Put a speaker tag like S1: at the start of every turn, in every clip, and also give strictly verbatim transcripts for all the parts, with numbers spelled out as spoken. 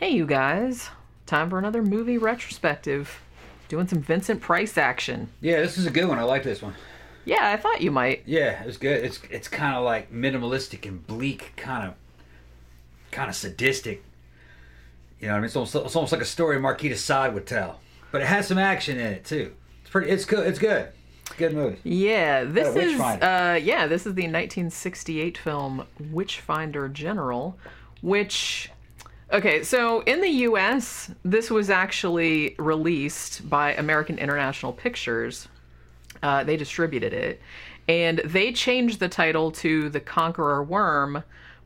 S1: Hey, you guys. Time for another movie retrospective. Doing some Vincent Price action.
S2: Yeah, this is a good one. I like this one.
S1: Yeah, I thought you might.
S2: Yeah, it's good. It's it's kind of like minimalistic and bleak, kind of kind of sadistic. You know what I mean? It's almost, it's almost like a story Marquis Sade would tell. But it has some action in it too. It's pretty. It's good. It's good. It's a good movie.
S1: Yeah, this
S2: Yeah,
S1: is
S2: Witchfinder.
S1: uh yeah, this is the nineteen sixty-eight film Witchfinder General, which okay, so in the U S, this was actually released by American International Pictures. Uh, they distributed it, and they changed the title to The Conqueror Worm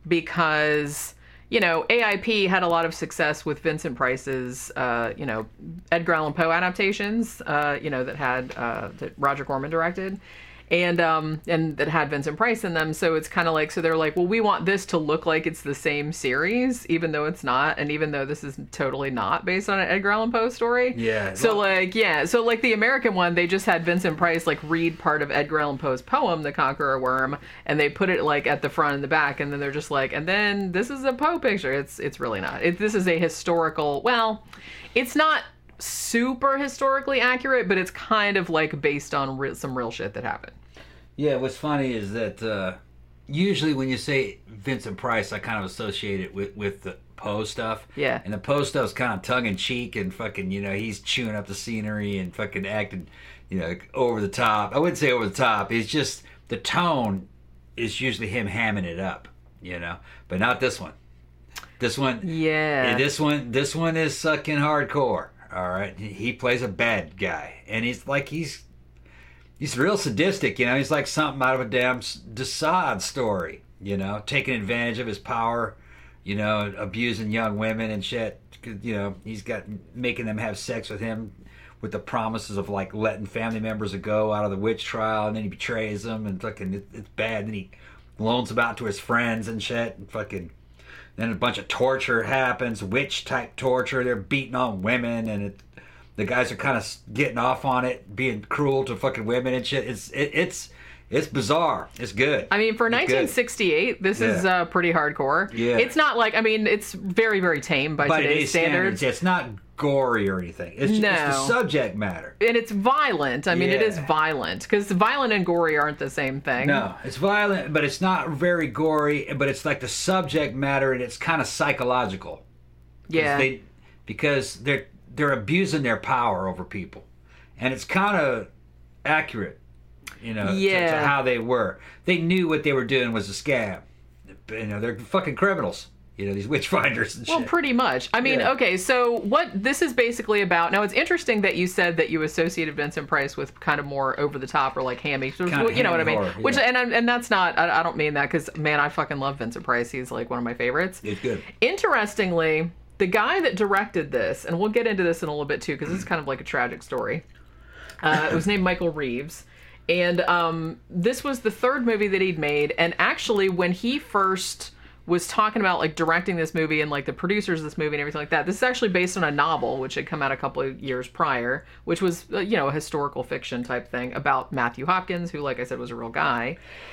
S1: because, you know, A I P had a lot of success with Vincent Price's, uh, you know, Edgar Allan Poe adaptations, uh, you know, that had, uh, that Roger Corman directed, and, um, and that had Vincent Price in them. So it's kind of like, so they're like, well, we want this to look like it's the same series, even though it's not, and even though this is totally not based on an Edgar Allan Poe story.
S2: Yeah.
S1: So like, yeah, so like the American one, they just had Vincent Price like read part of Edgar Allan Poe's poem, The Conqueror Worm, and they put it like at the front and the back, and then they're just like, and then this is a Poe picture. It's it's really not. It, this is a historical. Well, it's not super historically accurate, but it's kind of like based on re- some real shit that happened.
S2: Yeah, what's funny is that uh, usually when you say Vincent Price, I kind of associate it with, with the Poe stuff.
S1: Yeah.
S2: And the Poe stuff's kind of tongue-in-cheek and fucking, you know, he's chewing up the scenery and fucking acting, you know, over the top. I wouldn't say over the top. It's just, the tone is usually him hamming it up, you know. But not this one. This one,
S1: Yeah.
S2: this one, this one is sucking hardcore, all right? He- He plays a bad guy. And he's like, he's... He's real sadistic, you know. He's like something out of a damn de Sade story, you know, taking advantage of his power, you know, abusing young women and shit. You know, he's got making them have sex with him with the promises of like letting family members go out of the witch trial, and then he betrays them and fucking it, it's bad. And then he loans them out to his friends and shit, and fucking then a bunch of torture happens, witch type torture. They're beating on women, and it. The guys are kind of getting off on it, being cruel to fucking women and shit. It's it, it's it's bizarre. It's good.
S1: I mean, for
S2: It's
S1: nineteen sixty-eight, this is
S2: Yeah.
S1: uh, pretty hardcore.
S2: Yeah.
S1: It's not like, I mean, it's very, very tame by
S2: By
S1: today's
S2: today's
S1: standards.
S2: standards, it's not gory or anything. It's just it's the
S1: No.
S2: subject matter.
S1: And it's violent. I mean, it is
S2: Yeah.
S1: violent, because violent and gory aren't the same thing.
S2: No, it's violent, but it's not very gory. But it's like the subject matter, and it's kind of psychological. 'Cause
S1: Yeah.
S2: They, because they're they're abusing their power over people, and it's kind of accurate, you know, to- to,
S1: Yeah.
S2: how they were. They knew what they were doing was a scam. You know, they're fucking criminals. You know, these witchfinders and
S1: Well,
S2: shit.
S1: pretty much. I mean,
S2: Yeah.
S1: okay, so what this is basically about. Now, it's interesting that you said that you associated Vincent Price with kind of more over the top or like hammy. So,
S2: Kinda
S1: you know what I
S2: hammy
S1: mean?
S2: horror,
S1: Which
S2: yeah.
S1: and I- and that's not. I, I don't mean that because man, I fucking love Vincent Price. He's like one of my favorites.
S2: It's good.
S1: Interestingly, the guy that directed this, and we'll get into this in a little bit too, because this is kind of like a tragic story. Uh, it was named Michael Reeves, and um, this was the third movie that he'd made. And actually, when he first was talking about like directing this movie and like the producers of this movie and everything like that, this is actually based on a novel which had come out a couple of years prior, which was uh, you know a historical fiction type thing about Matthew Hopkins, who, like I said, was a real guy.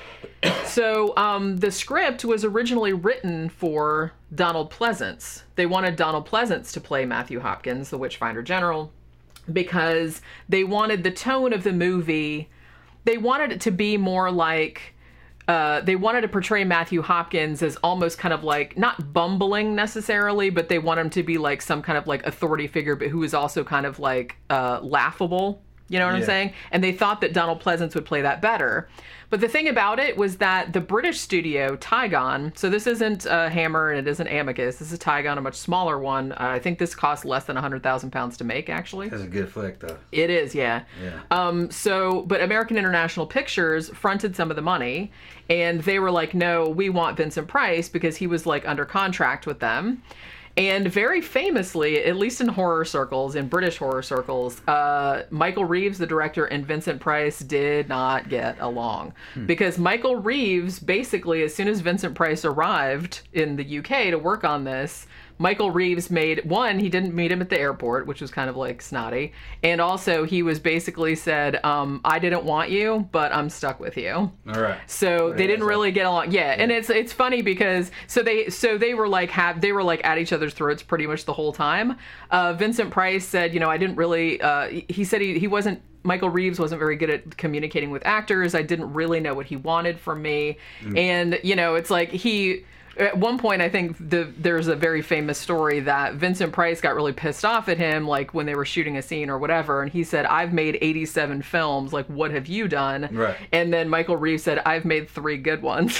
S1: So um, the script was originally written for Donald Pleasance. They wanted Donald Pleasance to play Matthew Hopkins, the Witchfinder General, because they wanted the tone of the movie. They wanted it to be more like uh, they wanted to portray Matthew Hopkins as almost kind of like not bumbling necessarily, but they want him to be like some kind of like authority figure, but who is also kind of like uh, laughable. You know what I'm
S2: Yeah.
S1: saying? And they thought that Donald Pleasance would play that better. But the thing about it was that the British studio, Tygon, so this isn't uh, Hammer and it isn't Amicus, this is Tygon, a much smaller one. Uh, I think this cost less than one hundred thousand pounds to make, actually.
S2: That's a good flick, though.
S1: It is, yeah.
S2: Yeah.
S1: Um, so, but American International Pictures fronted some of the money, and they were like, no, we want Vincent Price, because he was like under contract with them. And very famously, at least in horror circles, in British horror circles, uh, Michael Reeves, the director, and Vincent Price did not get along.
S2: Hmm.
S1: Because Michael Reeves, basically, as soon as Vincent Price arrived in the U K to work on this, Michael Reeves made, one, he didn't meet him at the airport, which was kind of like snotty. And also he was basically said, um, I didn't want you, but I'm stuck with you.
S2: All right.
S1: So they didn't really get along. Yeah. yeah. And it's, it's funny because, so they, so they were like, have, they were like at each other's throats pretty much the whole time. Uh, Vincent Price said, you know, I didn't really, uh, he said he, he wasn't, Michael Reeves wasn't very good at communicating with actors. I didn't really know what he wanted from me. Mm. And, you know, it's like he, at one point, I think the there's a very famous story that Vincent Price got really pissed off at him, like when they were shooting a scene or whatever. And he said, I've made eighty-seven films. Like, what have you done?
S2: Right.
S1: And then Michael Reeves said, I've made three good ones.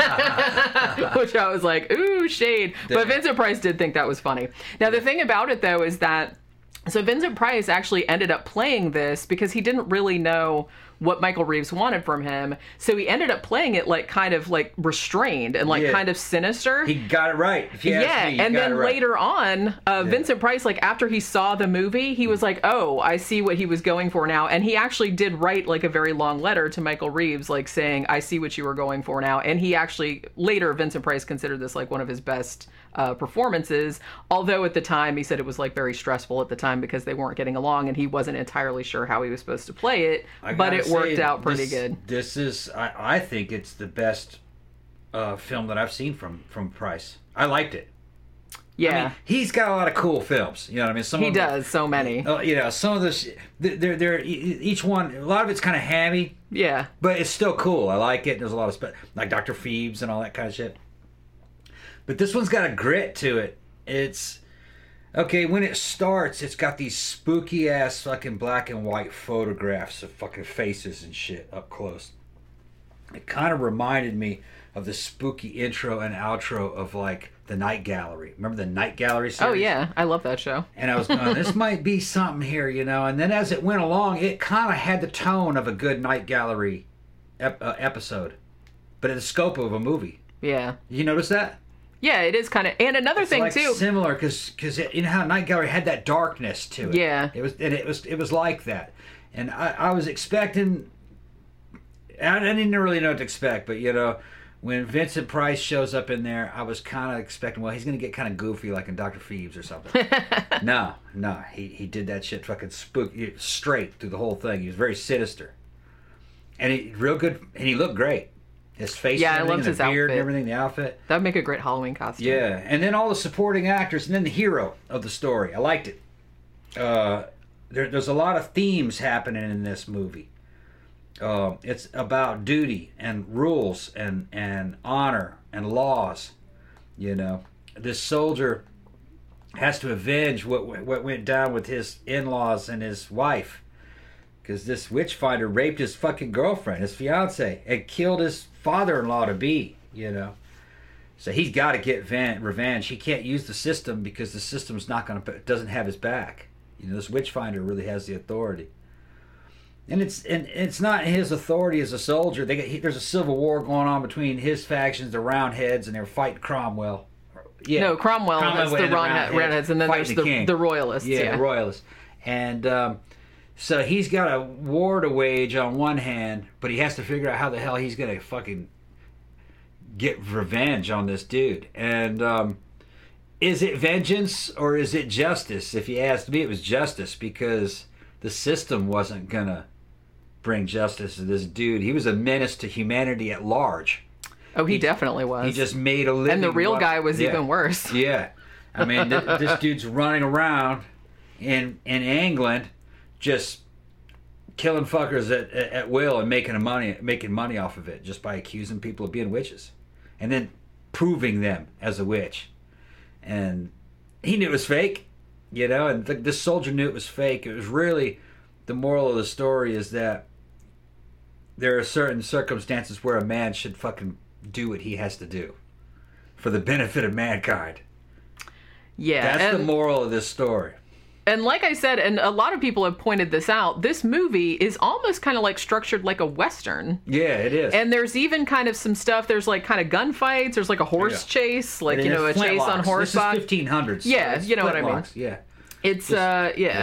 S1: Which I was like, ooh, shade. Damn. But Vincent Price did think that was funny. Now, the thing about it, though, is that so Vincent Price actually ended up playing this because he didn't really know what Michael Reeves wanted from him. So he ended up playing it like kind of like restrained and like yeah. kind of sinister.
S2: He got it right. If you
S1: yeah.
S2: ask me, you
S1: and
S2: got
S1: then
S2: it right.
S1: later on, uh,
S2: yeah.
S1: Vincent Price, like after he saw the movie, he was like, oh, I see what he was going for now. And he actually did write like a very long letter to Michael Reeves, like saying, I see what you were going for now. And he actually, later, Vincent Price considered this like one of his best uh, performances. Although at the time, he said it was like very stressful at the time because they weren't getting along and he wasn't entirely sure how he was supposed to play it.
S2: I
S1: but it worked
S2: say,
S1: out pretty
S2: this,
S1: good.
S2: This is, I, I think it's the best uh, film that I've seen from, from Price. I liked it.
S1: Yeah.
S2: I mean, he's got a lot of cool films. You know what I mean? Some
S1: he
S2: of
S1: does,
S2: them,
S1: so many.
S2: Uh, you know, some of this, they're, they're, each one, a lot of it's kind of hammy.
S1: Yeah.
S2: But it's still cool. I like it. There's a lot of, spe- like Doctor Phoebes and all that kind of shit. But this one's got a grit to it. It's, okay, when it starts, it's got these spooky ass fucking black and white photographs of fucking faces and shit up close. It kind of reminded me of the spooky intro and outro of like the Night Gallery. Remember the Night Gallery series?
S1: Oh yeah, I love that show.
S2: And I was going, this might be something here, you know. And then as it went along, it kind of had the tone of a good Night Gallery ep- uh, episode, but in the scope of a movie.
S1: Yeah.
S2: You notice that?
S1: Yeah, it is kind of, and another
S2: it's
S1: thing
S2: like
S1: too.
S2: Similar, because because you know how Night Gallery had that darkness to it.
S1: Yeah.
S2: It was and it was it was like that, and I, I was expecting. I didn't really know what to expect, but you know, when Vincent Price shows up in there, I was kind of expecting, well, he's gonna get kind of goofy like in Doctor Phoebes or something. no, no, he he did that shit fucking spook straight through the whole thing. He was very sinister, and he real good, and he looked great. His face,
S1: yeah,
S2: and
S1: I loved
S2: the
S1: his
S2: beard
S1: outfit.
S2: and everything, the outfit.
S1: That would make a great Halloween costume.
S2: Yeah, and then all the supporting actors, and then the hero of the story. I liked it. Uh, there, there's a lot of themes happening in this movie. Uh, it's about duty and rules and, and honor and laws. You know, this soldier has to avenge what what went down with his in-laws and his wife. Because this witch finder raped his fucking girlfriend, his fiance, and killed his father-in-law to be, you know. So he's got to get van- revenge. He can't use the system because the system's not going to, doesn't have his back. You know, this witch finder really has the authority. And it's and it's not his authority as a soldier. They get, he, there's a civil war going on between his factions, the Roundheads, and they're fighting Cromwell.
S1: Yeah, no, Cromwell, Cromwell is the Roundheads, Roundheads, and then there's the, the, the Royalists.
S2: Yeah,
S1: yeah.
S2: the Royalists. And um, so he's got a war to wage on one hand, but he has to figure out how the hell he's going to fucking get revenge on this dude. And um, is it vengeance or is it justice? If you asked me, it was justice because the system wasn't going to bring justice to this dude. He was a menace to humanity at large.
S1: Oh, he,
S2: he
S1: definitely was.
S2: He just made a living.
S1: And the real
S2: while,
S1: guy was
S2: yeah,
S1: even worse.
S2: Yeah. I mean, th- this dude's running around in in England just killing fuckers at, at, at will and making a money making money off of it just by accusing people of being witches and then proving them as a witch. And he knew it was fake, you know, and th- this soldier knew it was fake. It was really, the moral of the story is that there are certain circumstances where a man should fucking do what he has to do for the benefit of mankind.
S1: Yeah.
S2: That's
S1: and,
S2: the moral of this story.
S1: And like I said, and a lot of people have pointed this out, this movie is almost kind of like structured like a Western.
S2: Yeah, it is.
S1: And there's even kind of some stuff, there's like kind of gunfights, there's like a horse
S2: yeah.
S1: chase, like,
S2: and
S1: you know, a chase on horseback.
S2: This is fifteen hundreds.
S1: Yeah,
S2: so
S1: you know what I mean.
S2: Yeah.
S1: It's,
S2: Just,
S1: uh, yeah. yeah.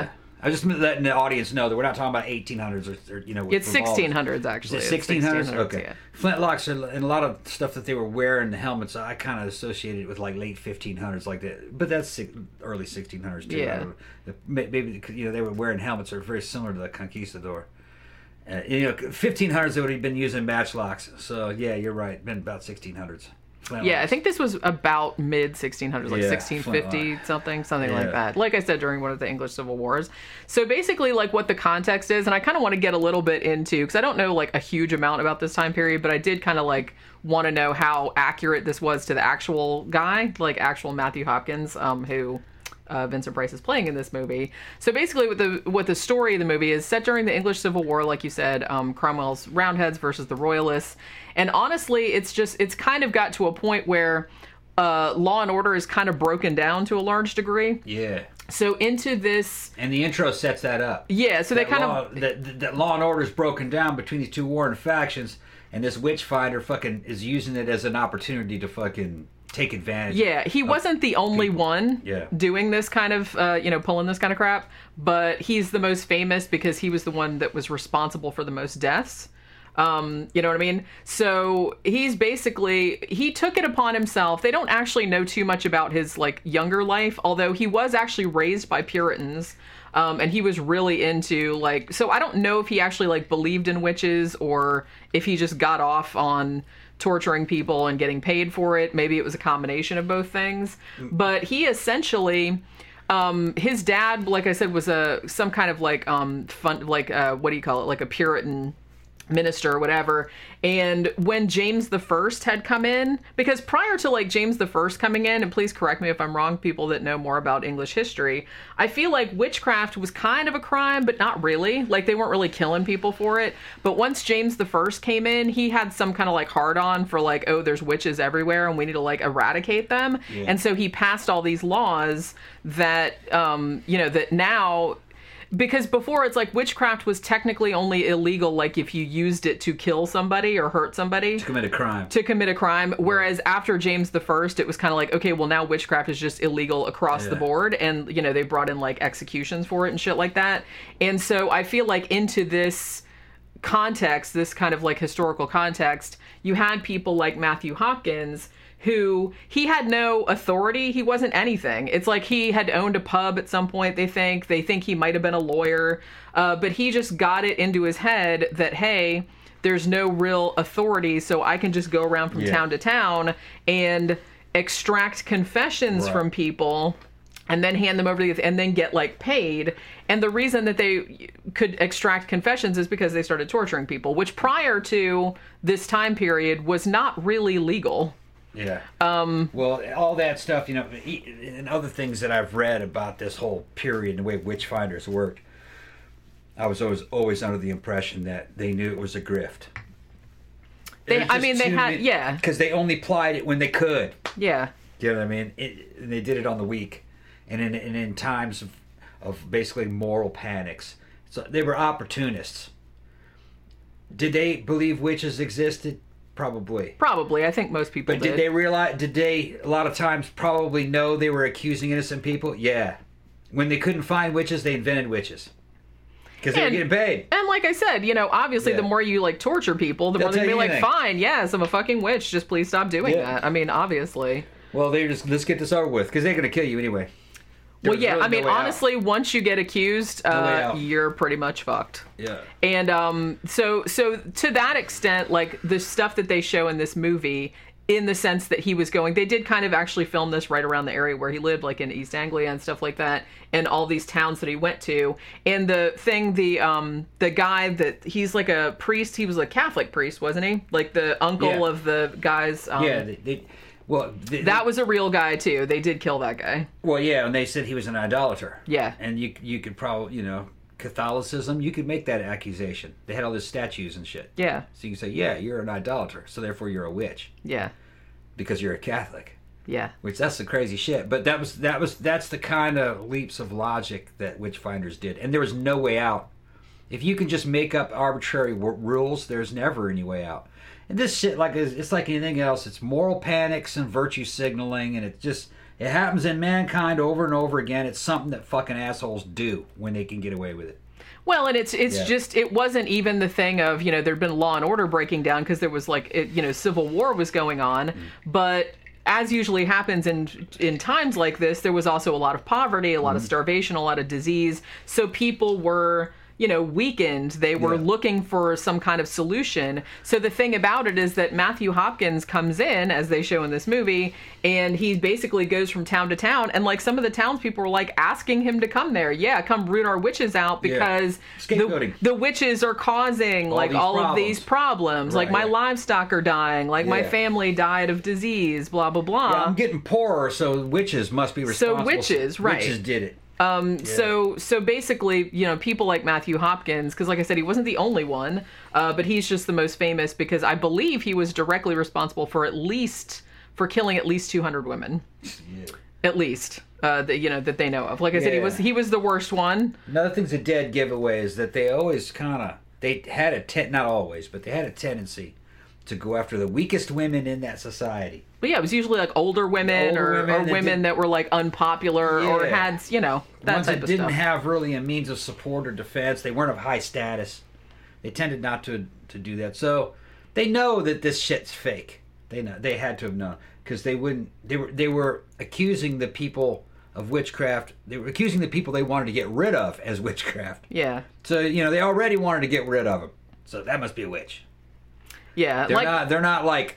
S2: I was just letting the audience know that we're not talking about eighteen hundreds or, or you know.
S1: It's sixteen hundreds actually.
S2: Is it sixteen hundreds? Okay.
S1: Yeah.
S2: Flintlocks are, and a lot of stuff that they were wearing, the helmets, I kind of associated with like late fifteen hundreds, like that. But that's si- early sixteen hundreds too.
S1: Yeah.
S2: Maybe you know they were wearing helmets that are very similar to the Conquistador. Uh, you know, fifteen hundreds they would have been using matchlocks. So yeah, you're right. Been about sixteen hundreds.
S1: Yeah, I think this was about mid sixteen hundreds, like
S2: Yeah,
S1: sixteen fifty something, something
S2: Yeah.
S1: like that. Like I said, during one of the English Civil Wars. So basically, like what the context is, and I kind of want to get a little bit into, because I don't know like a huge amount about this time period, but I did kind of like want to know how accurate this was to the actual guy, like actual Matthew Hopkins, um, who uh, Vincent Price is playing in this movie. So basically, what the what the story of the movie is set during the English Civil War, like you said, um, Cromwell's Roundheads versus the Royalists. And honestly, it's just, it's kind of got to a point where uh, law and order is kind of broken down to a large degree.
S2: Yeah.
S1: So into this...
S2: And the intro sets that up.
S1: Yeah, so they
S2: that
S1: kind
S2: law,
S1: of...
S2: That, that law and order is broken down between these two warring factions, and this Witchfinder fucking is using it as an opportunity to fucking take advantage.
S1: Yeah, he wasn't the only
S2: people.
S1: one
S2: Yeah.
S1: doing this kind of, uh, you know, pulling this kind of crap, but he's the most famous because he was the one that was responsible for the most deaths. Um, you know what I mean? So he's basically, he took it upon himself. They don't actually know too much about his like younger life, although he was actually raised by Puritans. Um, and he was really into like, so I don't know if he actually like believed in witches or if he just got off on torturing people and getting paid for it. Maybe it was a combination of both things, but he essentially, um, his dad, like I said, was a, some kind of like, um, fun, like, uh, what do you call it? Like a Puritan minister or whatever. And when James the First had come in, because prior to like James the First coming in, and please correct me if I'm wrong, people that know more about English history, I feel like witchcraft was kind of a crime, but not really. Like they weren't really killing people for it. But once James the First came in, he had some kind of like hard on for like, oh, there's witches everywhere and we need to like eradicate them.
S2: Yeah.
S1: And so he passed all these laws that, um, you know, that now... Because before it's like witchcraft was technically only illegal like if you used it to kill somebody or hurt somebody.
S2: To commit a crime.
S1: To commit a crime. Whereas after James the First, it was kind of like, okay, well now witchcraft is just illegal across
S2: Yeah.
S1: the board. And, you know, they brought in like executions for it and shit like that. And so I feel like into this context, this kind of like historical context, you had people like Matthew Hopkins who he had no authority. He wasn't anything. It's like he had owned a pub at some point, they think. They think he might have been a lawyer. Uh, but he just got it into his head that, hey, there's no real authority, so I can just go around from
S2: Yeah.
S1: town to town and extract confessions
S2: Right.
S1: from people and then hand them over to the, and then get like paid. And the reason that they could extract confessions is because they started torturing people, which prior to this time period was not really legal.
S2: Yeah. Um, well, all that stuff, you know, and other things that I've read about this whole period and the way witchfinders worked, I was always always under the impression that they knew it was a grift.
S1: They, I mean, they had, yeah,
S2: because they only plied it when they could.
S1: yeah,
S2: Do you know what I mean? It, and they did it on the weak, and in and in times of, of basically moral panics. So they were opportunists. Did they believe witches existed? Probably.
S1: probably. I think most people
S2: But
S1: did.
S2: did they realize, did they, a lot of times, probably know they were accusing innocent people? Yeah. When they couldn't find witches, they invented witches. Because they were
S1: And-
S2: getting paid.
S1: And like I said, you know, obviously
S2: Yeah.
S1: the more you like torture people, the
S2: They'll
S1: more they'll
S2: tell
S1: be
S2: you
S1: like,
S2: anything.
S1: fine, yes, I'm a fucking witch. Just please stop doing
S2: Yeah.
S1: that. I mean, obviously.
S2: Well, they just, let's get this over with. Because they're going to kill you anyway. There
S1: Well,
S2: was
S1: yeah,
S2: really
S1: I mean,
S2: no way out.
S1: honestly, once you get accused,
S2: way
S1: uh,
S2: out.
S1: you're pretty much fucked.
S2: Yeah.
S1: And um, so, so to that extent, like the stuff that they show in this movie, in the sense that he was going, they did kind of actually film this right around the area where he lived, like in East Anglia and stuff like that, and all these towns that he went to. And the thing, the um, the guy that he's like a priest, he was a Catholic priest, wasn't he? Like the uncle
S2: Yeah.
S1: of the guys. Um,
S2: Yeah, they, they well, they,
S1: that was a real guy too. They did kill that guy.
S2: well, yeah, and they said he was an idolater.
S1: Yeah.
S2: And you you could probably, you know, Catholicism, you could make that accusation. They had all these statues and shit.
S1: Yeah.
S2: So you can say, yeah, you're an idolater, so therefore you're a witch
S1: Yeah.
S2: because you're a Catholic.
S1: Yeah.
S2: Which that's the crazy shit. But that was that was that's the kind of leaps of logic that witchfinders did, and there was no way out. If you can just make up arbitrary w- rules, there's never any way out. And this shit, like, is it's like anything else. It's moral panics and virtue signaling, and it just It happens in mankind over and over again. It's something that fucking assholes do when they can get away with it.
S1: Well, and it's it's
S2: Yeah.
S1: just it wasn't even the thing of, you know, there'd been law and order breaking down because there was like it, you know, civil war was going on,
S2: Mm.
S1: but as usually happens in in times like this, there was also a lot of poverty, a lot
S2: Mm.
S1: of starvation, a lot of disease. So people were, you know, weakened. They were
S2: Yeah.
S1: looking for some kind of solution. So the thing about it is that Matthew Hopkins comes in, as they show in this movie, and he basically goes from town to town. And like some of the townspeople were like asking him to come there. Yeah, come root our witches out
S2: Yeah.
S1: because the,
S2: Scapegoating.
S1: the witches are causing
S2: All
S1: like
S2: these
S1: all of
S2: problems.
S1: these problems. Like
S2: Right,
S1: my
S2: right.
S1: livestock are dying. Like my
S2: Yeah.
S1: family died of disease. Blah blah blah.
S2: Yeah, I'm getting poorer, so witches must be responsible.
S1: witches, right.
S2: Witches did it.
S1: Um, So, so basically, you know, people like Matthew Hopkins, because like I said, he wasn't the only one, uh, but he's just the most famous because I believe he was directly responsible for at least for killing at least two hundred women,
S2: Yeah.
S1: at least uh, that you know that they know of. Like I said, he
S2: Yeah.
S1: was he was the worst one.
S2: Another thing's a dead giveaway is that they always kind of they had a ten not always, but they had a tendency to go after the weakest women in that society.
S1: But yeah, it was usually like older women
S2: Older
S1: or
S2: women
S1: or
S2: that
S1: women
S2: did-
S1: that were like unpopular or
S2: Yeah.
S1: had you know that
S2: Ones
S1: type
S2: that
S1: of
S2: didn't
S1: stuff.
S2: have really a means of support or defense. They weren't of high status. They tended not to to do that. So they know that this shit's fake. They know they had to have known because they wouldn't. They were they were accusing the people of witchcraft. They were accusing the people they wanted to get rid of as witchcraft.
S1: Yeah,
S2: So you know they already wanted to get rid of them. So that must be a witch.
S1: yeah,
S2: They're
S1: like
S2: not. They're not like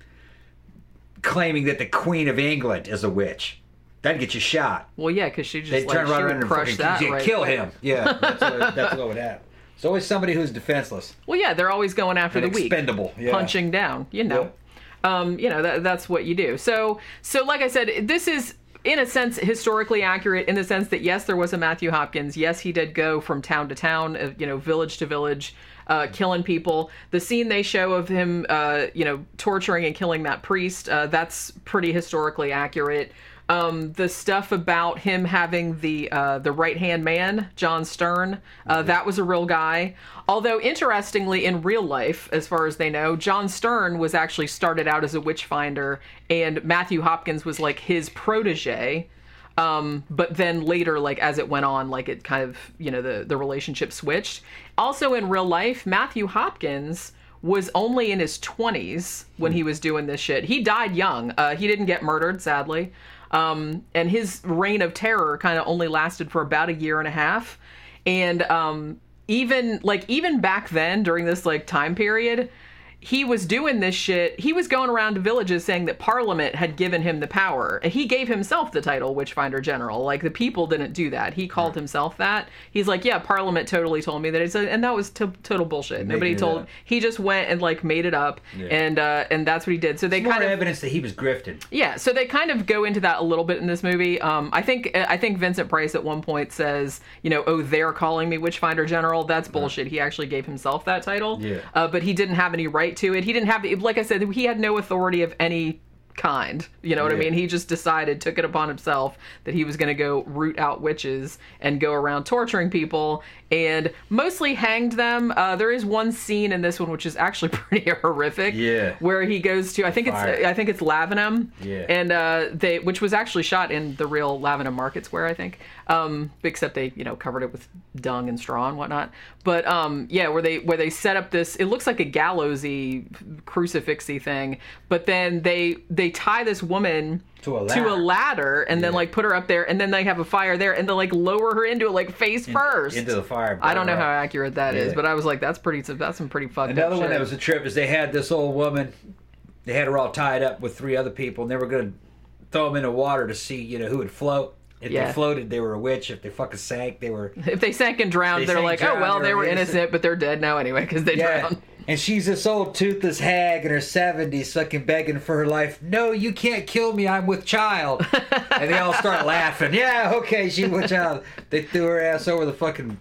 S2: claiming that the Queen of England is a witch. That'd get you shot.
S1: well, yeah, because she just
S2: They'd
S1: like
S2: turn
S1: she
S2: right
S1: would
S2: around and
S1: crush
S2: fucking
S1: that
S2: yeah,
S1: right
S2: kill
S1: quick.
S2: him. Yeah, that's what, that's what would happen. It's always somebody who's defenseless
S1: Well, yeah, they're always going after
S2: and
S1: the weak.
S2: expendable. Yeah.
S1: Punching down, you know. Um, you know, that, that's what you do. So, so like I said, this is in a sense historically accurate in the sense that yes, there was a Matthew Hopkins. Yes, he did go from town to town, uh, you know, village to village, uh, killing people. The scene they show of him, uh, you know, torturing and killing that priest, uh, that's pretty historically accurate. Um, the stuff about him having the uh, the right hand man, John Stern, uh, that was a real guy. Although interestingly, in real life, as far as they know, John Stern was actually started out as a witch finder, and Matthew Hopkins was like his protege. Um, but then later, like as it went on, like it kind of, you know, the the relationship switched. Also in real life, Matthew Hopkins was only in his twenties when he was doing this shit. He died young. Uh, he didn't get murdered, sadly. Um, and his reign of terror kind of only lasted for about a year and a half. And um, even like even back then, during this like time period, he was doing this shit. He was going around to villages saying that Parliament had given him the power. And he gave himself the title Witchfinder General. Like, the people didn't do that. He called himself that. He's like, yeah, Parliament totally told me that. It's a, and that was to- total bullshit. Nobody
S2: it
S1: told.
S2: up.
S1: He just went and like made it up,
S2: Yeah.
S1: and uh, and that's what he did. So they
S2: More
S1: kind of
S2: evidence that he was grifting.
S1: yeah, so they kind of go into that a little bit in this movie. Um, I think I think Vincent Price at one point says, you know, oh, they're calling me Witchfinder General. That's bullshit. He actually gave himself that title.
S2: Yeah.
S1: Uh, but he didn't have any right to it. He didn't have, like I said, he had no authority of any kind. You know what I
S2: Yeah.
S1: mean? He just decided, took it upon himself that he was going to go root out witches and go around torturing people and mostly hanged them. Uh, there is one scene in this one which is actually pretty horrific.
S2: Yeah.
S1: Where he goes to, I think it's,
S2: Fire.
S1: I think it's Lavenham.
S2: Yeah.
S1: And uh, they, which was actually shot in the real Lavenham Market Square, I think. Um, except they, you know, covered it with dung and straw and whatnot. But um, yeah, where they where they set up this, it looks like a gallowsy, crucifixy thing. But then they they tie this woman
S2: To a
S1: to a
S2: ladder.
S1: ladder and then
S2: Yeah.
S1: like put her up there, and then they have a fire there, and they like lower her into it like face first
S2: Into the fire.
S1: I don't know
S2: burn
S1: how
S2: her up.
S1: accurate that is,
S2: Yeah.
S1: but I was like, that's pretty. That's some pretty fucked
S2: Another
S1: up
S2: one
S1: shit.
S2: that was a trip is they had this old woman. They had her all tied up with three other people, and they were going to throw them into water to see, you know, who would float. If
S1: Yeah.
S2: they floated, they were a witch. If they fucking sank, they were.
S1: If they sank and drowned,
S2: They
S1: they're
S2: sank
S1: like,
S2: and
S1: oh well,
S2: drowned,
S1: they
S2: they
S1: were
S2: were
S1: innocent,
S2: innocent.
S1: but they're dead now anyway because they
S2: Yeah.
S1: drowned.
S2: And she's this old toothless hag in her seventies, fucking begging for her life. No, you can't kill me. I'm with child. And they all start laughing. Yeah, okay, she's with child. They threw her ass over the fucking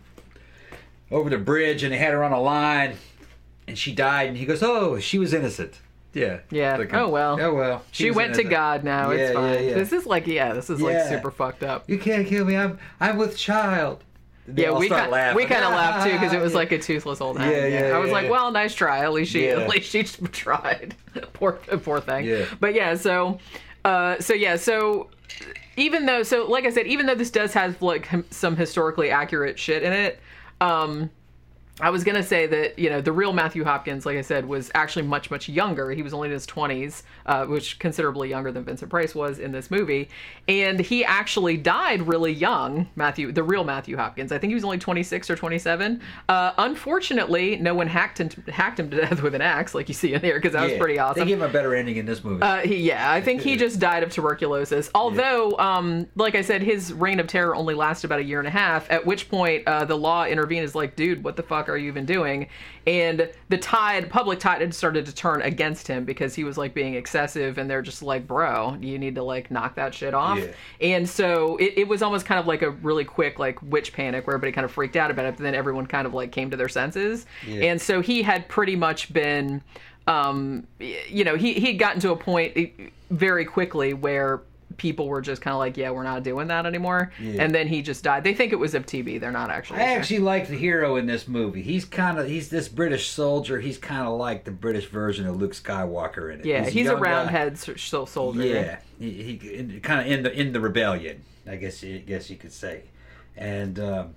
S2: over the bridge, and they had her on a line, and she died. And he goes, "Oh, she was innocent." Yeah.
S1: Yeah.
S2: Like,
S1: Oh, well.
S2: Oh well.
S1: She
S2: was
S1: went to
S2: innocent.
S1: God now.
S2: Yeah,
S1: It's fine.
S2: yeah, yeah.
S1: This is like, yeah, this is like
S2: Yeah.
S1: super fucked up.
S2: You can't kill me. I'm I'm with child. They
S1: Yeah,
S2: all
S1: we
S2: start
S1: kind
S2: laughing.
S1: we kind of laughed too because it was
S2: Yeah.
S1: like a toothless old hag.
S2: Yeah, yeah,
S1: I was
S2: yeah,
S1: like,
S2: yeah.
S1: well, nice try. At least she,
S2: Yeah.
S1: at least she tried. poor, poor thing.
S2: Yeah.
S1: But yeah, so, uh, so yeah, so even though, so like I said, even though this does have like him- some historically accurate shit in it, um, I was going to say that, you know, the real Matthew Hopkins, like I said, was actually much, much younger. He was only in his twenties, uh, which considerably younger than Vincent Price was in this movie. And he actually died really young, Matthew, the real Matthew Hopkins. I think he was only twenty-six or twenty-seven. Uh, unfortunately, no one hacked him, hacked him to death with an axe, like you see in there, because that yeah, was pretty awesome.
S2: They gave him a better ending in this movie.
S1: Uh, he, yeah, I think he just died of tuberculosis. Although, yeah. um, like I said, his reign of terror only lasted about a year and a half, at which point uh, the law intervened is like, dude, what the fuck are you even doing? And the tide, public tide had started to turn against him because he was like being excessive, and they're just like, bro, you need to like knock that shit off. Yeah. And so it, it was almost kind of like a really quick like witch panic where everybody kind of freaked out about it, but then everyone kind of like came to their senses. Yeah. And so he had pretty much been, um, you know, he he'd gotten to a point very quickly where people were just kind of like, yeah, we're not doing that anymore. Yeah. And then he just died. They think it was of T B. They're not actually.
S2: I
S1: sure.
S2: actually like the hero in this movie. He's kind of, he's this British soldier. He's kind of like the British version of Luke Skywalker in it.
S1: Yeah, he's, he's a, a roundhead soldier.
S2: Yeah, he, he kind of in the in the rebellion, I guess. I guess you could say. And um,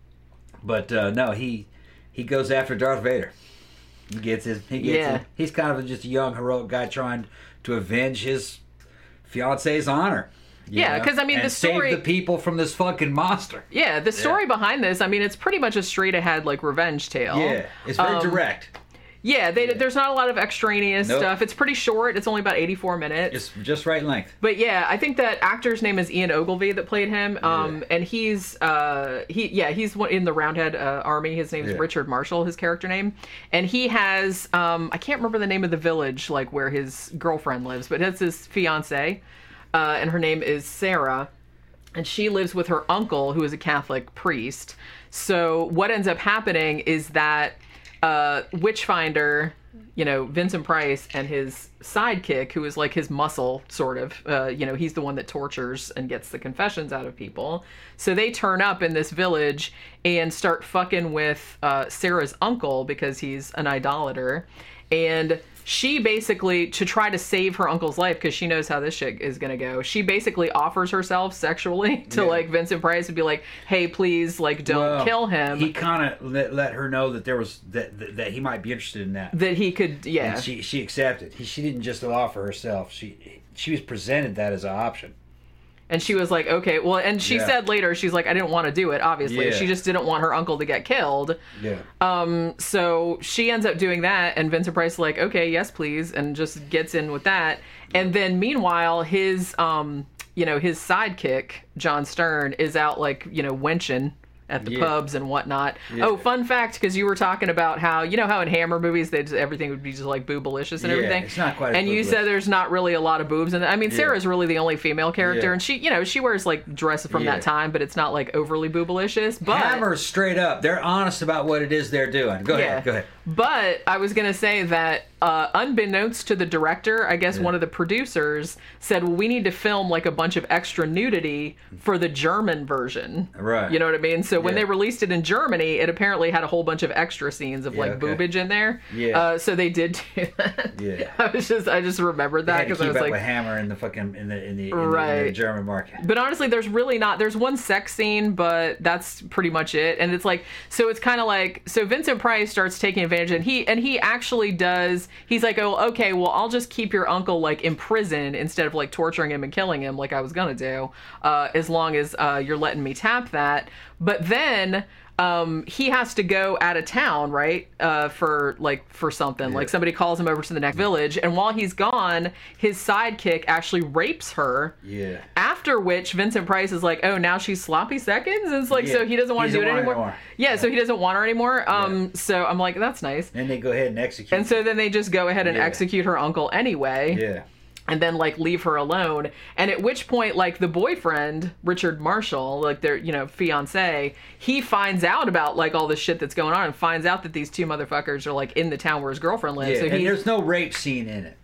S2: but uh, no, he he goes after Darth Vader. He gets his. He gets
S1: yeah.
S2: his, he's kind of just a young heroic guy trying to avenge his fiance's honor.
S1: Yeah, because I mean,
S2: and
S1: the story.
S2: Save the people from this fucking monster.
S1: Yeah, the story
S2: yeah.
S1: behind this, I mean, it's pretty much a straight ahead, like, revenge tale.
S2: Yeah, it's very um, direct.
S1: Yeah, they, yeah, there's not a lot of extraneous nope. stuff. It's pretty short. It's only about eighty-four minutes.
S2: It's just right length.
S1: But yeah, I think that actor's name is Ian Ogilvy that played him. Um, yeah. And he's, uh, he yeah, he's in the Roundhead uh, Army. His name's yeah. Richard Marshall, his character name. And he has, um, I can't remember the name of the village, like, where his girlfriend lives, but that's his fiancée. Uh, and her name is Sarah. And she lives with her uncle, who is a Catholic priest. So what ends up happening is that uh, Witchfinder, you know, Vincent Price and his sidekick, who is like his muscle, sort of, uh, you know, he's the one that tortures and gets the confessions out of people. So they turn up in this village and start fucking with uh, Sarah's uncle because he's an idolater. And she basically, to try to save her uncle's life, because she knows how this shit is going to go, she basically offers herself sexually to, yeah. like, Vincent Price and be like, hey, please, like, don't well, kill him.
S2: He kind of let, let her know that there was, that, that that he might be interested in that.
S1: That he could, yeah.
S2: And she, she accepted. He, she didn't just offer herself. She, she was presented that as an option.
S1: And she was like, okay, well, and she yeah. said later, she's like, I didn't want to do it, obviously. Yeah. She just didn't want her uncle to get killed.
S2: Yeah.
S1: Um, so she ends up doing that, and Vincent Price is like, okay, yes, please, and just gets in with that. And then meanwhile, his, um, you know, his sidekick, John Stern, is out, like, you know, wenching at the yeah. pubs and whatnot. Yeah. Oh, fun fact, because you were talking about how, you know how in Hammer movies, they just, everything would be just like boobalicious and
S2: yeah,
S1: everything?
S2: It's not quite
S1: And you said there's not really a lot of boobs. And I mean,
S2: yeah.
S1: Sarah's really the only female character,
S2: yeah.
S1: and she, you know, she wears like dresses from
S2: yeah.
S1: that time, but it's not like overly boobalicious. But
S2: Hammer's straight up. They're honest about what it is they're doing. Go
S1: yeah.
S2: ahead, go ahead.
S1: But I was going to say that uh, unbeknownst to the director, I guess yeah. one of the producers said, well, we need to film like a bunch of extra nudity for the German version.
S2: Right.
S1: You know what I mean? So when
S2: yeah.
S1: they released it in Germany, it apparently had a whole bunch of extra scenes of
S2: yeah,
S1: like
S2: okay.
S1: boobage in there.
S2: Yeah.
S1: Uh, so they did do that.
S2: Yeah.
S1: I was just, I just remembered that
S2: because
S1: I was
S2: up
S1: like,
S2: with Hammer in the fucking in the in the, in
S1: right.
S2: the, in the German market.
S1: But honestly, there's really not. There's one sex scene, but that's pretty much it. And it's like, so it's kind of like, so Vincent Price starts taking advantage, and he and he actually does. He's like, oh, okay, well, I'll just keep your uncle like in prison instead of like torturing him and killing him like I was gonna do, uh, as long as uh, you're letting me tap that. But then. Um, he has to go out of town, right? Uh, for like for something. Yeah. Like somebody calls him over to the next village, and while he's gone, his sidekick actually rapes her.
S2: Yeah.
S1: After which, Vincent Price is like, "Oh, now she's sloppy seconds," and it's like, yeah. so he doesn't want to do it anymore. anymore. Yeah, yeah, so he doesn't want her anymore. Um, yeah. So I'm like, that's nice.
S2: And they go ahead and execute.
S1: And so then they just go ahead and yeah. execute her uncle anyway.
S2: Yeah.
S1: And then, like, leave her alone. And at which point, like, the boyfriend, Richard Marshall, like, their, you know, fiancé, he finds out about, like, all this shit that's going on and finds out that these two motherfuckers are, like, in the town where his girlfriend lives.
S2: Yeah,
S1: so
S2: and there's no rape scene in it.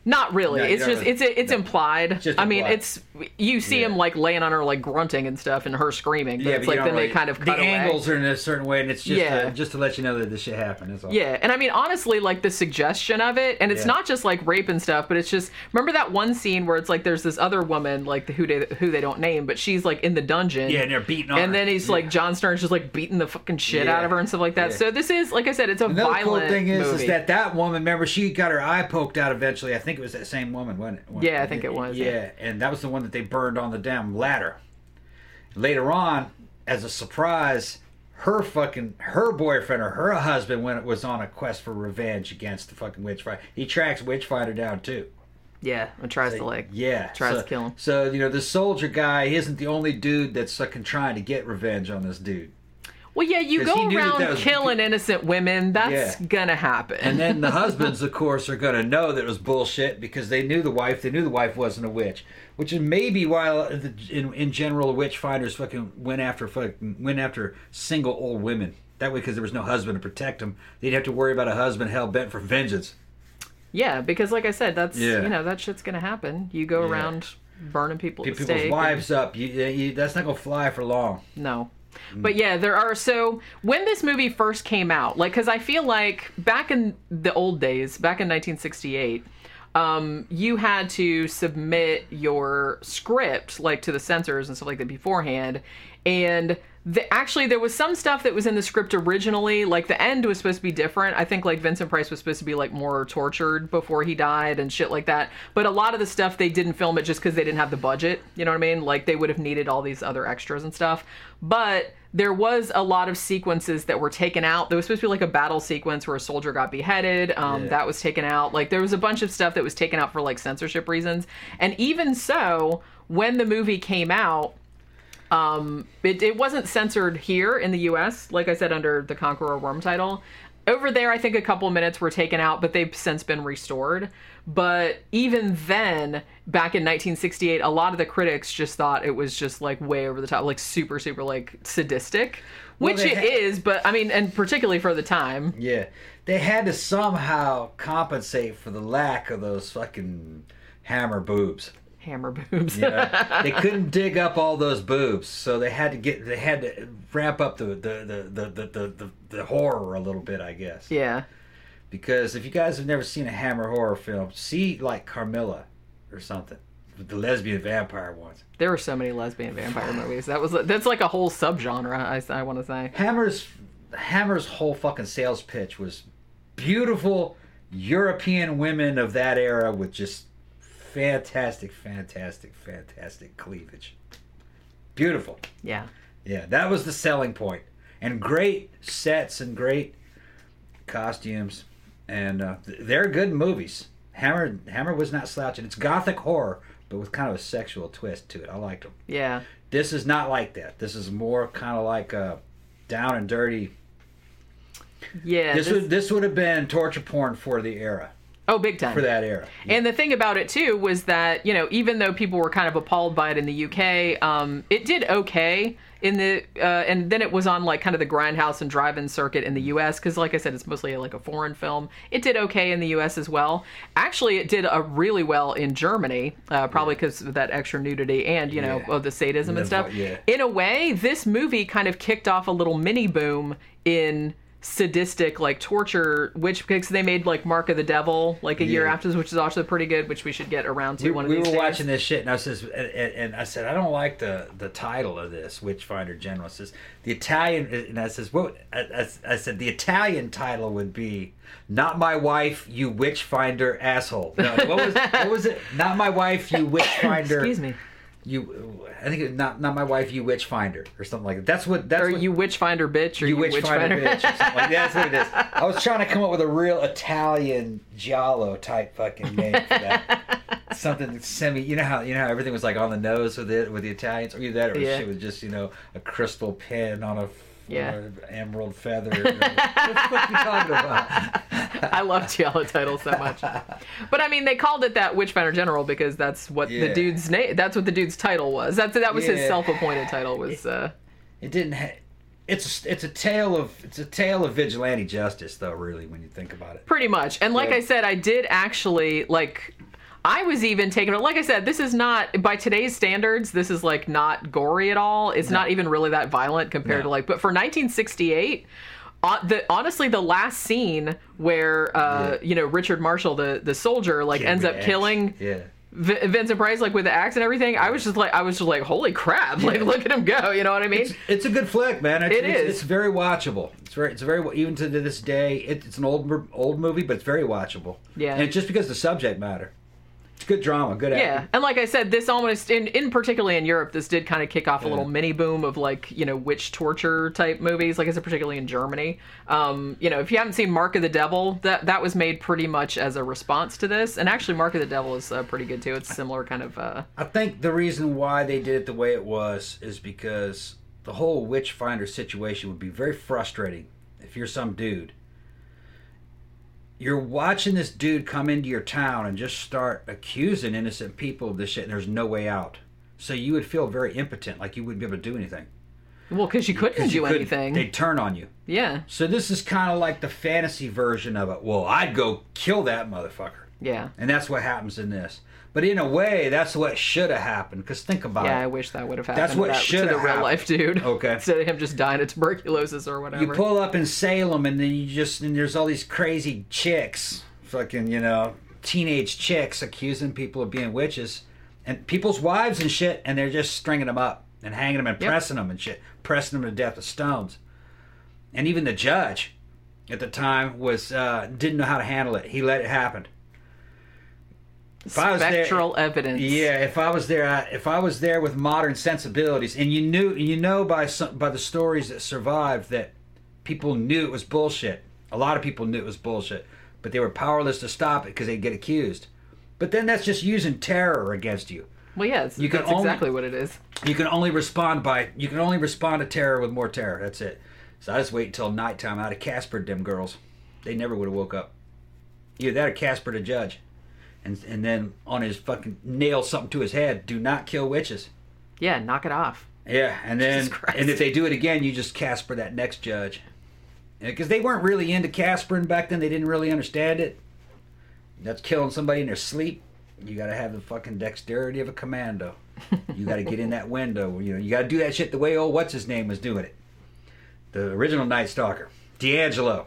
S1: Not really.
S2: No, you
S1: it's
S2: don't
S1: just
S2: really-
S1: it's it's
S2: no.
S1: implied.
S2: Just
S1: I mean,
S2: implied.
S1: it's you see
S2: Yeah.
S1: him like laying on her, like grunting and stuff, and her screaming. But it's
S2: but you
S1: like
S2: don't
S1: then
S2: really-
S1: they kind of
S2: the
S1: cut away.
S2: angles are in a certain way, and it's just
S1: Yeah.
S2: to, just to let you know that this shit happened. That's all.
S1: Yeah, and I mean, honestly, like the suggestion of it, and it's
S2: Yeah.
S1: not just like rape and stuff, but it's just remember that one scene where it's like there's this other woman, like the, who they who they don't name, but she's like in the dungeon.
S2: Yeah, and they're beating on
S1: And
S2: her.
S1: then he's
S2: Yeah.
S1: like John Stern's just like beating the fucking shit
S2: Yeah.
S1: out of her and stuff like that.
S2: Yeah.
S1: So this is, like I said, it's a
S2: Another
S1: violent
S2: cool thing is,
S1: movie.
S2: is that that woman, remember, she got her eye poked out eventually. I think it was that same woman, wasn't it?
S1: Yeah, I think it was,
S2: Yeah,
S1: yeah.
S2: and that was the one that they burned on the damn ladder. Later on, as a surprise, her fucking, her boyfriend or her husband when it was on a quest for revenge against the fucking Witchfinder. He tracks Witchfinder down too.
S1: yeah, and tries to like
S2: Yeah.
S1: tries
S2: so,
S1: to kill him.
S2: So, you know, the soldier guy isn't the only dude that's fucking trying to get revenge on this dude.
S1: Well, yeah, you
S2: 'Cause he
S1: go
S2: knew that
S1: around
S2: that was-
S1: killing innocent women. That's
S2: Yeah.
S1: gonna happen.
S2: And then the husbands, of course, are going to know that it was bullshit because they knew the wife. They knew the wife wasn't a witch, which is maybe why, the- in in general, witch finders fucking went after fucking went after single old women. That way, because there was no husband to protect them, they'd have to worry about a husband hell bent for vengeance.
S1: yeah, because like I said, that's
S2: Yeah.
S1: you know that shit's gonna happen. You go
S2: Yeah.
S1: around burning people at the
S2: People's
S1: stake.
S2: wives up. You, you, that's not going to fly for long.
S1: No. But yeah, there are. So when this movie first came out, like, because I feel like back in the old days, back in nineteen sixty-eight, um, you had to submit your script, like, to the censors and stuff like that beforehand. And the, actually, there was some stuff that was in the script originally. Like, the end was supposed to be different. I think, like, Vincent Price was supposed to be, like, more tortured before he died and shit like that. But a lot of the stuff, they didn't film it just because they didn't have the budget. You know what I mean? Like, they would have needed all these other extras and stuff. But there was a lot of sequences that were taken out. There was supposed to be, like, a battle sequence where a soldier got beheaded. Um,
S2: Yeah.
S1: That was taken out. Like, there was a bunch of stuff that was taken out for, like, censorship reasons. And even so, when the movie came out, Um, it, it wasn't censored here in the U S, like I said, under the Conqueror Worm title. Over there, I think a couple minutes were taken out, but they've since been restored. But even then, back in nineteen sixty-eight, a lot of the critics just thought it was just like way over the top, like super, super like sadistic,
S2: Well,
S1: which
S2: they
S1: it
S2: ha-
S1: is, but I mean, and particularly for the time.
S2: Yeah, they had to somehow compensate for the lack of those fucking hammer boobs.
S1: Hammer boobs.
S2: You know? They couldn't dig up all those boobs, so they had to get they had to ramp up the the the the the, the, the, the horror a little bit, I guess.
S1: Yeah.
S2: Because if you guys have never seen a Hammer horror film, see like Carmilla or something, the lesbian vampire ones.
S1: There were so many lesbian vampire movies. That was that's like a whole subgenre, I, I want to say.
S2: Hammer's Hammer's whole fucking sales pitch was beautiful European women of that era with just fantastic, fantastic, fantastic cleavage. Beautiful.
S1: Yeah.
S2: Yeah, that was the selling point. And great sets and great costumes. And uh, they're good movies. Hammer Hammer was not slouching. It's gothic horror, but with kind of a sexual twist to it. I liked them.
S1: Yeah.
S2: This is not like that. This is more kind of like a down and dirty.
S1: Yeah.
S2: This,
S1: this-
S2: would this would have been torture porn for the era.
S1: oh, big time.
S2: For that era.
S1: And the thing about it too was that, you know, even though people were kind of appalled by it in the U K, um, it did okay in the uh, and then it was on like kind of the grindhouse and drive-in circuit in the U S because, like I said, it's mostly like a foreign film. It did okay in the U S as well. Actually, it did uh, really well in Germany, uh, probably because of that extra nudity and, you know,
S2: Yeah.
S1: of the sadism
S2: The
S1: and stuff.
S2: vi- yeah.
S1: In a way, this movie kind of kicked off a little mini boom in sadistic like torture, which because they made like Mark of the Devil like a year
S2: Yeah.
S1: after this, which is also pretty good, which we should get around to
S2: we,
S1: one of
S2: we
S1: these
S2: were
S1: days.
S2: watching this shit, and I says, and, and I said, I don't like the the title of this Witchfinder General. It says the Italian, and I says, what? I, I, I said the Italian title would be "Not My Wife, You Witchfinder Asshole." No, what was what was it? Not My Wife, You Witchfinder.
S1: Excuse me.
S2: You, I think it, not not my wife, you witchfinder, or something like that. That's what. That's
S1: Or
S2: what,
S1: you witchfinder bitch, or
S2: you
S1: you,
S2: witchfinder
S1: witchfinder
S2: bitch, or something like that. That's what it is. I was trying to come up with a real Italian giallo type fucking name for that. Something semi. You know how you know how everything was like on the nose with it with the Italians, or either that, or
S1: Yeah.
S2: shit was just you know a crystal pin on a.
S1: Yeah.
S2: Or an emerald feather. What the fuck are you talking about?
S1: I love giallo titles so much. But I mean, they called it that Witchfinder General because that's what the
S2: Yeah.
S1: dude's name. That's what the dude's title was. That's that was his
S2: Yeah.
S1: self-appointed title. Was uh,
S2: It didn't. Ha- it's a, it's a tale of it's a tale of vigilante justice, though. Really, when you think about it.
S1: pretty much. And like
S2: Yeah.
S1: I said, I did actually like. I was even taken, like I said, this is not, by today's standards, this is like not gory at all. It's
S2: No.
S1: not even really that violent compared
S2: No.
S1: to like, but for nineteen sixty-eight, uh, the, honestly, the last scene where, uh,
S2: Yeah.
S1: you know, Richard Marshall, the, the soldier, like
S2: Yeah,
S1: ends
S2: with
S1: up
S2: the
S1: killing
S2: axe. Yeah.
S1: V- Vincent Price, like with the axe and everything. I was just like, I was just like, holy crap. Like, look at him go. You know what I mean?
S2: It's, it's a good flick, man. It's,
S1: It
S2: it's,
S1: is.
S2: It's very watchable. It's very, it's very, even to this day, it, it's an old, mo- old movie, but it's very watchable.
S1: Yeah.
S2: And it's just because of the subject matter. It's good drama, good acting.
S1: Yeah, and like I said, this almost, in, in particularly in Europe, this did kind of kick off a
S2: Yeah.
S1: little mini boom of like, you know, witch torture type movies. Like I said, particularly in Germany. Um, you know, if you haven't seen Mark of the Devil, that that was made pretty much as a response to this. And actually, Mark of the Devil is uh, pretty good too. It's similar kind of. Uh,
S2: I think the reason why they did it the way it was is because the whole witch finder situation would be very frustrating if you're some dude. You're watching this dude come into your town and just start accusing innocent people of this shit, and there's no way out. So you would feel very impotent, like you wouldn't be able to do anything.
S1: well, because you couldn't
S2: 'Cause you
S1: do
S2: couldn't-
S1: anything.
S2: They'd turn on you.
S1: Yeah,
S2: So this is kind of like the fantasy version of it. Well, I'd go kill that motherfucker.
S1: yeah,
S2: And that's what happens in this. But in a way, that's what should have happened. Because think about
S1: yeah. I
S2: it.
S1: wish that would have happened.
S2: That's what
S1: to that,
S2: should
S1: to the
S2: have
S1: real
S2: happened.
S1: life dude.
S2: Okay.
S1: Instead of him just dying of tuberculosis or whatever.
S2: You pull up in Salem, and then you just and there's all these crazy chicks, fucking you know, teenage chicks accusing people of being witches, and people's wives and shit, and they're just stringing them up and hanging them and
S1: Yep.
S2: pressing them and shit, pressing them to death with stones. And even the judge at the time was uh, didn't know how to handle it. He let it happen. If I was there-
S1: Spectral evidence.
S2: Yeah, if I was there, I- if I was there with modern sensibilities, and you knew, you know, by some, by the stories that survived, that people knew it was bullshit. A lot of people knew it was bullshit, but they were powerless to stop it because they'd get accused. But then that's just using terror against you.
S1: Well, yeah, it's,
S2: You can
S1: that's
S2: only-
S1: exactly what it is.
S2: You can only respond by you can only respond to terror with more terror. That's it. So I just wait until nighttime. I'd have Caspered them girls. They never would have woke up. Either that or Casper the judge. And and then on his fucking nail something to his head. Do not kill witches.
S1: Yeah, knock it off.
S2: Yeah, and then
S1: Jesus Christ.
S2: and if they do it again, you just Casper that next judge. Because they weren't really into Caspering back then. They didn't really understand it. That's killing somebody in their sleep. You got to have the fucking dexterity of a commando. You got to get in that window. You know, you got to do that shit the way old what's his name was doing it. The original Night Stalker, D'Angelo.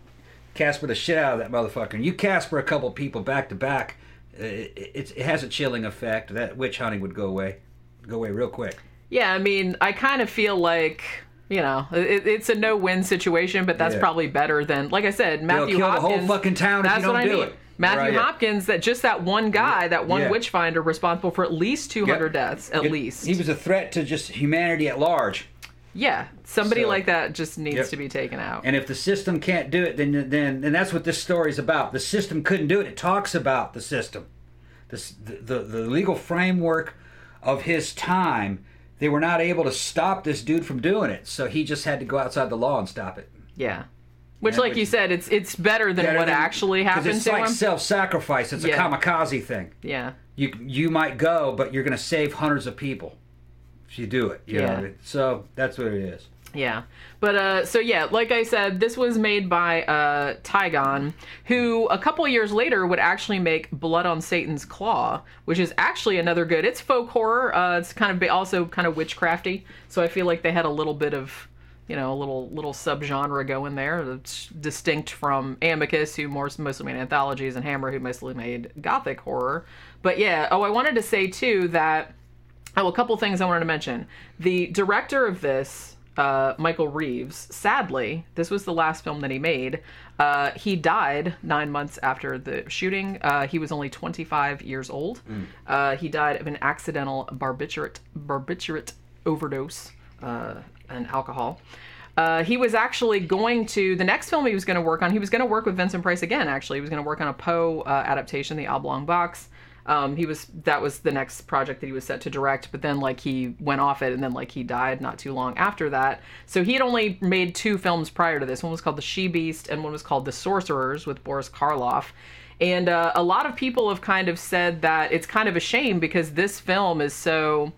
S2: Casper the shit out of that motherfucker. And you Casper a couple people back to back, it, it, it has a chilling effect. That witch hunting would go away, go away real quick.
S1: Yeah, I mean, I kind of feel like, you know, it, it's a no-win situation, but that's
S2: Yeah.
S1: probably better than, like I said, Matthew
S2: kill the
S1: Hopkins.
S2: whole fucking town if
S1: That's
S2: you don't
S1: what I
S2: do
S1: mean.
S2: it.
S1: Matthew
S2: Right, yeah.
S1: Hopkins, that just that one guy, that one
S2: Yeah.
S1: witch finder, responsible for at least two hundred
S2: Yeah.
S1: deaths, at
S2: It-
S1: least.
S2: He was a threat to just humanity at large.
S1: Yeah, somebody
S2: So-
S1: like that just needs
S2: Yep.
S1: to be taken out.
S2: And if the system can't do it, then then and that's what this story's about. The system couldn't do it. It talks about the system, this, the, the the legal framework of his time. They were not able to stop this dude from doing it, so he just had to go outside the law and stop it.
S1: Yeah. Which,
S2: Yeah,
S1: like
S2: which-
S1: you said, it's it's better than
S2: Better
S1: what
S2: than-
S1: actually
S2: 'cause
S1: happened
S2: it's
S1: to
S2: like
S1: him.
S2: self-sacrifice. It's
S1: Yeah.
S2: a kamikaze thing.
S1: Yeah.
S2: You you might go, but you're going to save hundreds of people if you do it. You
S1: Yeah.
S2: know? So that's what it is.
S1: Yeah. But, uh, so yeah, like I said, this was made by, uh, Tygon, who a couple years later would actually make Blood on Satan's Claw, which is actually another good, it's folk horror. Uh, it's kind of ba- also kind of witchcrafty. So I feel like they had a little bit of, you know, a little, little subgenre going there that's distinct from Amicus, who more, mostly made anthologies, and Hammer, who mostly made gothic horror. But yeah, oh, I wanted to say too that, oh, a couple things I wanted to mention. The director of this, Uh, Michael Reeves, sadly, this was the last film that he made. Uh, he died nine months after the shooting. Uh, he was only twenty-five years old. Uh, he died of an accidental barbiturate barbiturate overdose uh, and alcohol. Uh, he was actually going to, the next film he was going to work on, he was going to work with Vincent Price again, actually. He was going to work on a Poe uh, adaptation, The Oblong Box. Um, he was, that was the next project that he was set to direct, but then like he went off it and then like he died not too long after that. So he had only made two films prior to this. One was called The She-Beast and one was called The Sorcerers with Boris Karloff. And uh, a lot of people have kind of said that it's kind of a shame because this film is so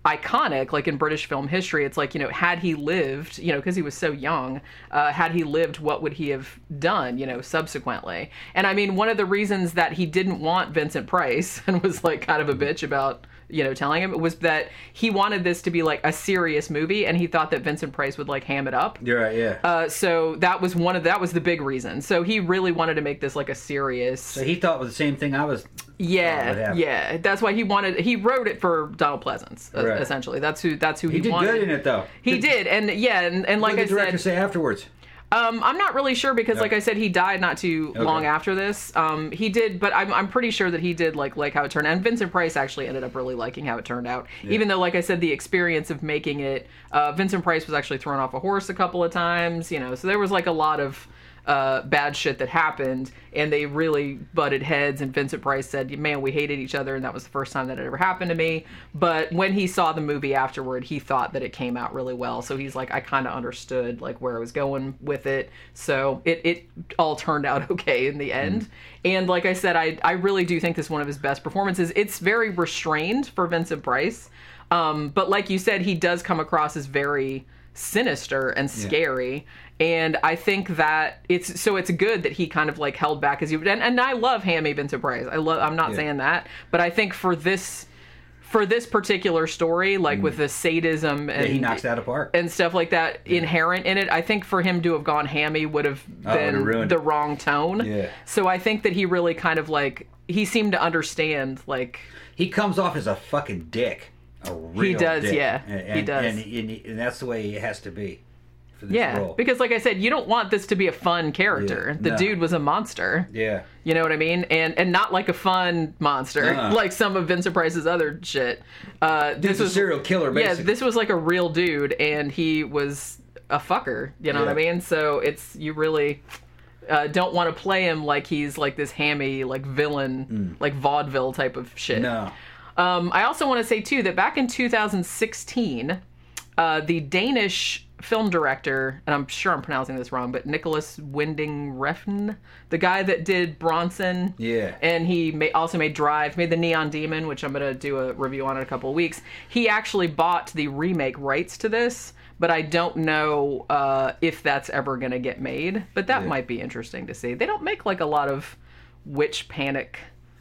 S1: iconic, like in British film history. It's like, you know, had he lived, you know, because he was so young, uh, had he lived, what would he have done, you know, subsequently? And I mean, one of the reasons that he didn't want Vincent Price and was like kind of a bitch about, you know, telling him was that he wanted this to be like a serious movie, and he thought that Vincent Price would like ham it up.
S2: You're right, yeah.
S1: Uh, so that was one of that was the big reason. So he really wanted to make this like a serious.
S2: So he thought was the same thing I was.
S1: Yeah, yeah. That's why he wanted. He wrote it for Donald Pleasance,
S2: Right.
S1: essentially. That's who. That's who he,
S2: He did
S1: wanted.
S2: good in it, though.
S1: He did, and yeah, and, and like
S2: What
S1: I
S2: did the director
S1: said,
S2: say afterwards?
S1: um, I'm not really sure because,
S2: No.
S1: like I said, he died not too
S2: Okay.
S1: long after this. Um, he did, but I'm I'm pretty sure that he did like like how it turned out. And Vincent Price actually ended up really liking how it turned out, even though, like I said, the experience of making it, uh, Vincent Price was actually thrown off a horse a couple of times, you know. So there was like a lot of uh, bad shit that happened, and they really butted heads. And Vincent Price said, "Man, we hated each other," and that was the first time that it ever happened to me. But when he saw the movie afterward, he thought that it came out really well. So he's like, I kind of understood like where I was going with it. So it it all turned out okay in the end. Mm. And like I said, I I really do think this is one of his best performances. It's very restrained for Vincent Price, um, but like you said, he does come across as very sinister and scary. Yeah. And I think that it's so it's good that he kind of like held back as you and, and I love Hammy Vincent Price. I love I'm not yeah. saying that, but I think for this for this particular story, like mm. with the sadism and
S2: yeah, he knocks that apart
S1: and stuff like that yeah. inherent in it, I think for him to have gone hammy would have been
S2: oh,
S1: the wrong tone.
S2: Yeah.
S1: So I think that he really kind of like he seemed to understand like
S2: he comes off as a fucking dick. A real
S1: he does,
S2: dick.
S1: yeah.
S2: And, and,
S1: he does,
S2: and, and, and that's the way it has to be. For this
S1: yeah,
S2: role.
S1: Because like I said, you don't want this to be a fun character.
S2: Yeah,
S1: the
S2: no.
S1: dude was a monster.
S2: Yeah.
S1: You know what I mean? And and not like a fun monster,
S2: uh-uh.
S1: like some of Vincent Price's other shit. Uh, this
S2: Dude's
S1: was
S2: a serial killer, basically.
S1: Yeah, this was like a real dude, and he was a fucker. You know
S2: yeah.
S1: what I mean? So it's, you really uh, don't want to play him like he's like this hammy, like villain, mm. like vaudeville type of shit.
S2: No.
S1: Um, I also want to say, too, that back in two thousand sixteen, uh, the Danish film director, and I'm sure I'm pronouncing this wrong, but Nicholas Winding Refn, the guy that did Bronson,
S2: yeah,
S1: and he ma- also made Drive, made The Neon Demon, which I'm going to do a review on in a couple of weeks. He actually bought the remake rights to this, but I don't know uh, if that's ever going to get made. But that yeah. might be interesting to see. They don't make like a lot of witch panic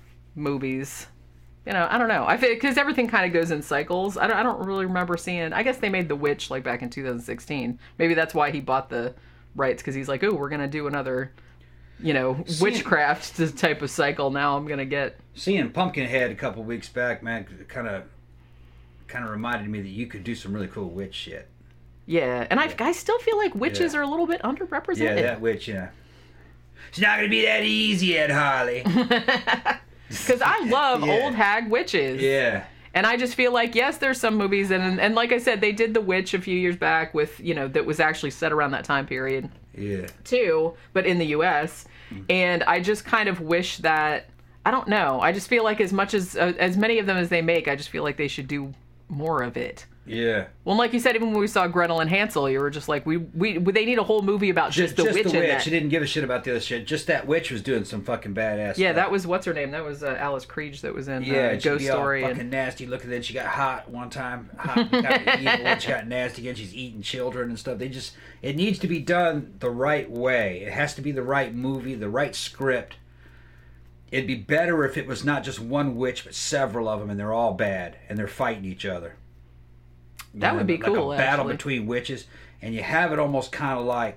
S1: movies. You know, I don't know. I feel because everything kind of goes in cycles. I don't. I don't really remember seeing. I guess they made The Witch like back in two thousand sixteen. Maybe that's why he bought the rights, because he's like, oh, we're gonna do another, you know, seeing, witchcraft type of cycle. Now I'm gonna get
S2: seeing Pumpkinhead a couple weeks back, man. Kind of, kind of reminded me that you could do some really cool witch shit.
S1: Yeah, and yeah. I, I still feel like witches
S2: yeah.
S1: are a little bit underrepresented.
S2: Yeah, that witch. You know, it's not gonna be that easy, Ed Harley.
S1: Because I love
S2: yeah.
S1: old hag witches.
S2: Yeah.
S1: And I just feel like, yes, there's some movies, and and like I said, they did The Witch a few years back with, you know, that was actually set around that time period.
S2: Yeah.
S1: Too, but in the U S Mm. And I just kind of wish that, I don't know, I just feel like as much as, uh, as many of them as they make, I just feel like they should do more of it.
S2: Yeah.
S1: Well, like you said, even when we saw Gretel and Hansel, you were just like, we we they need a whole movie about just,
S2: just
S1: the
S2: just
S1: witch.
S2: the witch.
S1: In that.
S2: She didn't give a shit about the other shit. Just that witch was doing some fucking badass.
S1: Yeah,
S2: stuff.
S1: that was what's her name? That was uh, Alice Creed that was in
S2: yeah,
S1: uh, Ghost
S2: be all
S1: Story.
S2: Fucking
S1: and...
S2: nasty looking. Then she got hot one time. Hot, got evil. And she got nasty again. She's eating children and stuff. They just it needs to be done the right way. It has to be the right movie, the right script. It'd be better if it was not just one witch, but several of them, and they're all bad and they're fighting each other.
S1: That
S2: know,
S1: would be
S2: like
S1: cool.
S2: Like a battle
S1: actually.
S2: between witches, and you have it almost kind of like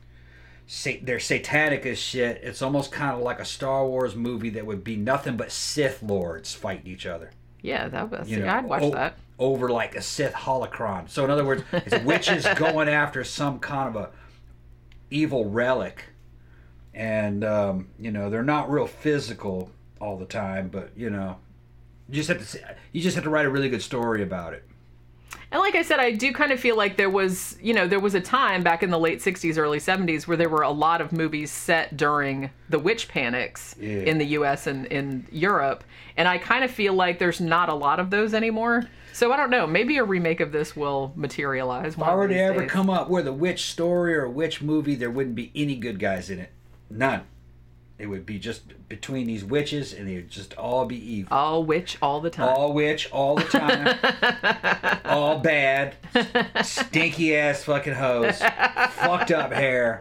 S2: sa- they're satanic as shit. It's almost kind of like a Star Wars movie that would be nothing but Sith lords fighting each other.
S1: Yeah, that was.
S2: You know,
S1: I'd watch
S2: o-
S1: that
S2: over like a Sith holocron. So in other words, it's witches going after some kind of a evil relic, and um, you know they're not real physical all the time, but you know you just have to say, you just have to write a really good story about it.
S1: And like I said, I do kind of feel like there was, you know, there was a time back in the late sixties, early seventies where there were a lot of movies set during the witch panics
S2: yeah.
S1: in the U S and in Europe. And I kind of feel like there's not a lot of those anymore. So I don't know. Maybe a remake of this will materialize.
S2: If I were to ever come up with a witch story or a witch movie, there wouldn't be any good guys in it. None. It would be just between these witches, and they would just all be evil.
S1: All witch all the time.
S2: All witch all the time. All bad. Stinky ass fucking hoes. Fucked up hair.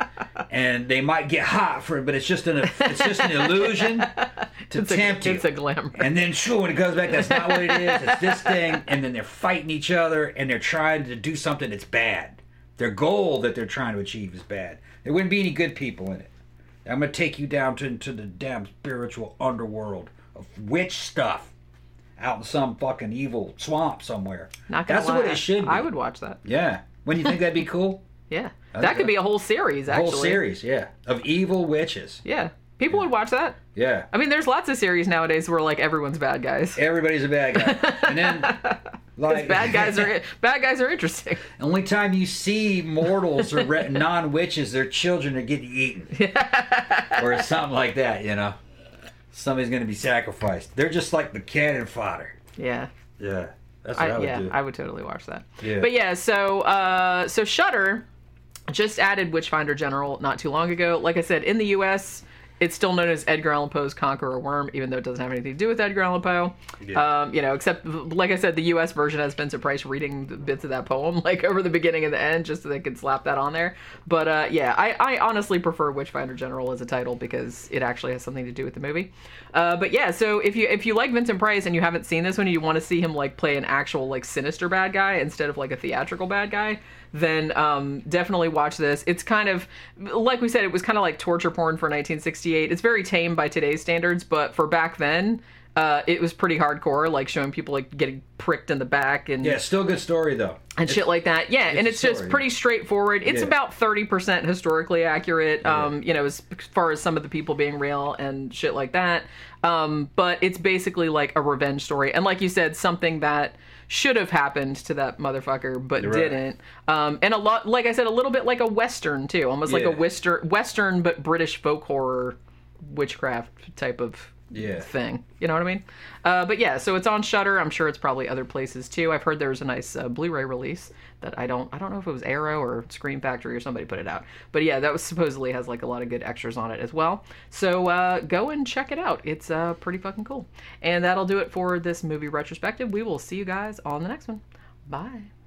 S2: And they might get hot for it, but it's just an it's just an illusion to
S1: it's
S2: tempt
S1: a,
S2: you.
S1: It's a glamour.
S2: And then sure, when it goes back, that's not what it is. It's this thing. And then they're fighting each other, and they're trying to do something that's bad. Their goal that they're trying to achieve is bad. There wouldn't be any good people in it. I'm going to take you down to, into the damn spiritual underworld of witch stuff out in some fucking evil swamp somewhere.
S1: Not gonna
S2: That's
S1: lie.
S2: what it should be.
S1: I would watch that.
S2: Yeah. Wouldn't you think that'd be cool?
S1: Yeah.
S2: I
S1: That
S2: think
S1: could be a whole series,
S2: A
S1: actually.
S2: whole series, yeah. Of evil witches.
S1: Yeah. People would watch that.
S2: Yeah.
S1: I mean, there's lots of series nowadays where, like, everyone's bad guys.
S2: Everybody's a bad guy. And then, like...
S1: bad guys are bad guys are interesting.
S2: Only time you see mortals or re- non-witches, their children are getting eaten. Or something like that, you know. Somebody's going to be sacrificed. They're just like the cannon fodder.
S1: Yeah.
S2: Yeah. That's what I,
S1: I,
S2: would
S1: yeah,
S2: do.
S1: I would totally watch that.
S2: Yeah.
S1: But yeah, so uh, so Shudder just added Witchfinder General not too long ago. Like I said, in the U S, it's still known as Edgar Allan Poe's Conqueror Worm, even though it doesn't have anything to do with Edgar Allan Poe.
S2: Yeah.
S1: Um, you know, except, like I said, the U S version has Vincent Price reading the bits of that poem, like, over the beginning and the end, just so they could slap that on there. But, uh, yeah, I, I honestly prefer Witchfinder General as a title because it actually has something to do with the movie. Uh, but, yeah, so if you if you like Vincent Price and you haven't seen this one and you want to see him, like, play an actual, like, sinister bad guy instead of, like, a theatrical bad guy, then um, definitely watch this. It's kind of, like we said, it was kind of like torture porn for nineteen sixty-eight. It's very tame by today's standards, but for back then, uh, it was pretty hardcore, like showing people like getting pricked in the back and
S2: Yeah, still a good story, though.
S1: and
S2: It's-
S1: shit like that. Yeah, and
S2: a
S1: it's just
S2: story.
S1: pretty straightforward. It's
S2: Yeah.
S1: about thirty percent historically accurate, um, you know, as far as some of the people being real and shit like that. Um, but it's basically like a revenge story. And like you said, something that should have happened to that motherfucker, but
S2: You're right.
S1: didn't. Um, and a lot, like I said, a little bit like a Western, too. Almost like
S2: Yeah.
S1: a Western, Western, but British folk horror witchcraft type of
S2: Yeah.
S1: thing. You know what I mean? Uh, but yeah, so it's on Shudder. I'm sure it's probably other places too. I've heard there was a nice uh, Blu-ray release that I don't I don't know if it was Arrow or Scream Factory or somebody put it out. But yeah, that was supposedly has like a lot of good extras on it as well. So uh, go and check it out. It's uh, pretty fucking cool. And that'll do it for this movie retrospective. We will see you guys on the next one. Bye.